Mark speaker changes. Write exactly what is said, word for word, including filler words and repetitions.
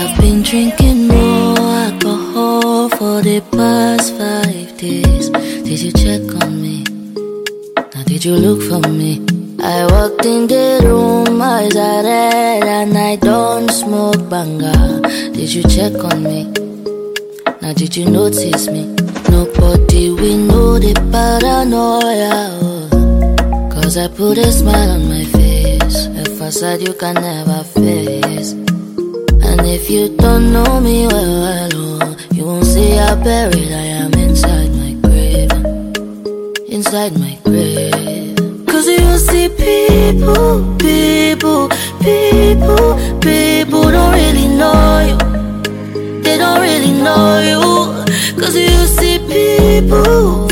Speaker 1: I've been drinking more alcohol for the past five days. Did you check on me? Now did you look for me? I walked in the room, eyes are red, and I don't smoke banga. Did you check on me? Now did you notice me? Nobody we know the paranoia, oh. Cause I put a smile on my face, a facade you can never face. And if you don't know me well, well, oh, you won't see how buried I am inside my grave. Inside my grave. Cause you see people, people, people, people don't really know you. They don't really know you. Cause you see people,